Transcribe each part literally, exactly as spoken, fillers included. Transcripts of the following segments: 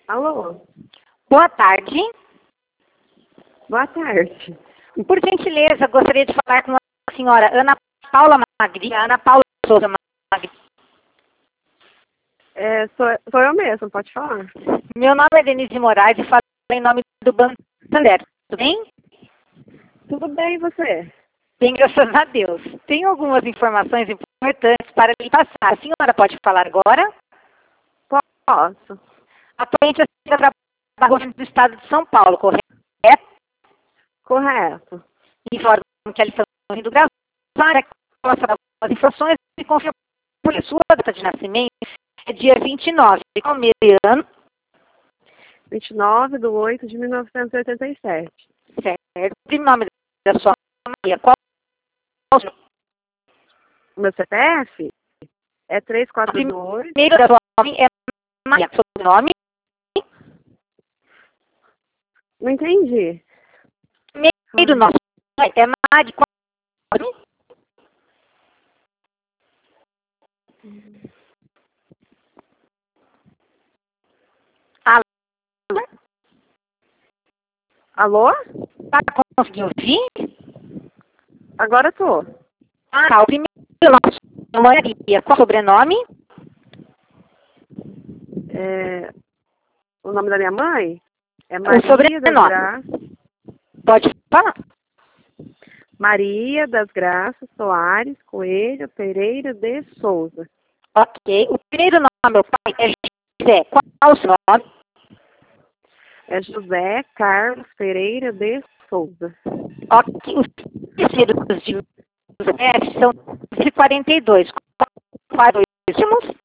Alô? Boa tarde. Boa tarde. Por gentileza, gostaria de falar com a senhora Ana Paula Magri. Ana Paula Souza Magri. É, sou, sou eu mesmo, pode falar. Meu nome é Denise Moraes e falo em nome do Banco Santander. Tudo bem? Tudo bem, e você? Bem, graças a Deus. Tenho algumas informações importantes para lhe passar. A senhora pode falar agora? Posso. Atualmente a senhora trabalha no governo do estado de São Paulo, correto? Correto. Informo que a licença do Brasil para que possa dar algumas informações e confirmar por a sua data de nascimento é dia vinte e nove, qual mês de ano? vinte e nove de oito de mil novecentos e oitenta e sete. Certo. O primeiro nome da sua família, qual o seu O meu C P F é três quatro dois. primeiro da sua família é Maria, sobrenome? Não entendi. Primeiro nosso é Maria, qual o nome? Alô? Alô? Tá conseguindo ouvir? Agora tô. Ah, tá. O primeiro nosso é Maria, qual o sobrenome? É, o nome da minha mãe é O Maria das sobrenome. Graças. Pode falar. Maria das Graças Soares Coelho Pereira de Souza. Ok. O primeiro nome do meu pai é José. Qual o seu nome? É José Carlos Pereira de Souza. Ok. Os terceiros de José são quarenta e dois. Quais dois últimos?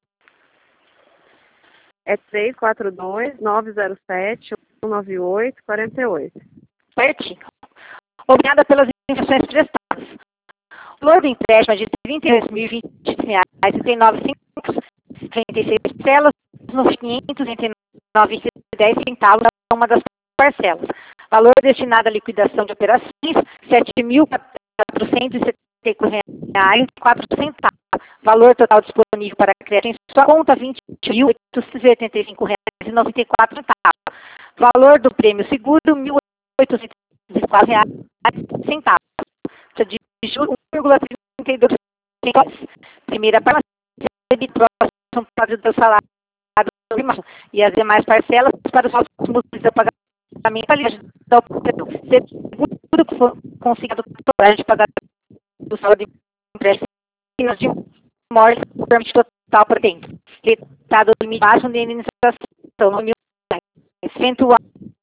É três quatro dois, nove zero sete, um nove oito, quatro oito. Certinho. Obrigada pelas informações prestadas. O valor do empréstimo é de trinta e dois mil e vinte reais e trinta e nove centavos, trinta e seis parcelas, nos quinhentos e trinta e nove reais e dez centavos para uma das parcelas. Valor destinado à liquidação de operações, sete mil quatrocentos e setenta e quatro reais e quatro centavos. Valor total disponível para crédito em sua conta, vinte mil oitocentos e oitenta e cinco reais e noventa e quatro centavos. Valor do prêmio seguro, mil oitocentos e quatro reais e centavos. De juros, um vírgula trinta e dois centavos. Primeira parcela, próximo prazo do salário do março. E as demais parcelas para os próximos meses do pagamento ali da operação. Segundo que for consignado a gente pagar do salário de empréstimo de morte permite total para dentro. Letado limite baixo de indenização no mil reais. Eventual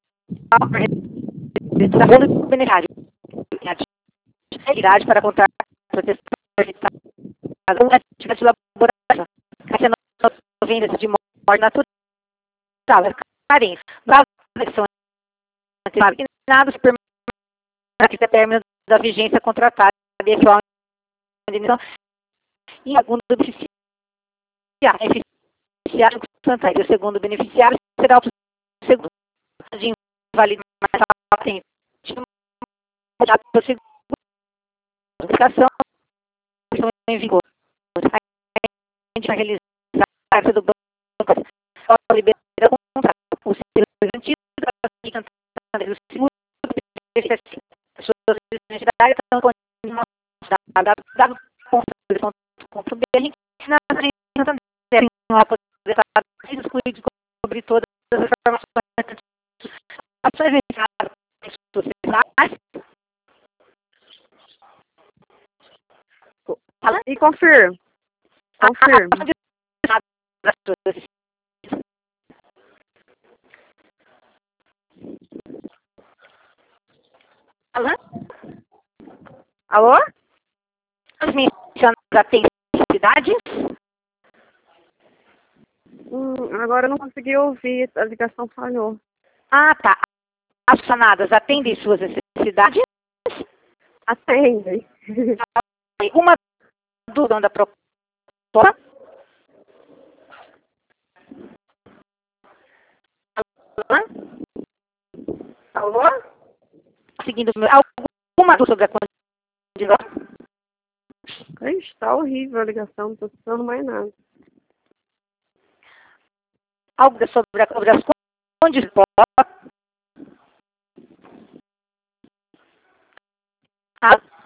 redução do beneficiário. Atividade para contar proteção uma atividade de laboratório. Essa venda de morte natural. Carência. Nas são nada até término da vigência contratada de eventual indenização e segundo beneficiário. Beneficiário Santander. O segundo beneficiário será o segundo de invalidez mais patente. A aplicação em vigor. A gente vai realizar a parte do banco a liberação do contrato. O seguro garantido da Santander. O seguro as suas necessidades estão com dado ponto br na Santander. Uma possibilidade de excluir de cobrir todas as informações. Ações enviadas em suas necessidades. E confirma. Confirma. Alô? Alô? As mencionadas atendem cidades? Hum, agora eu não consegui ouvir, a ligação falhou. Ah, tá. As sanadas atendem suas necessidades? Atendem. Uma dúvida da proposta? Alô? Seguindo, alguma dúvida sobre a condição? Ixi, tá horrível a ligação, não tô escutando mais nada. Algo sobre, a, sobre as onde explora. Ah,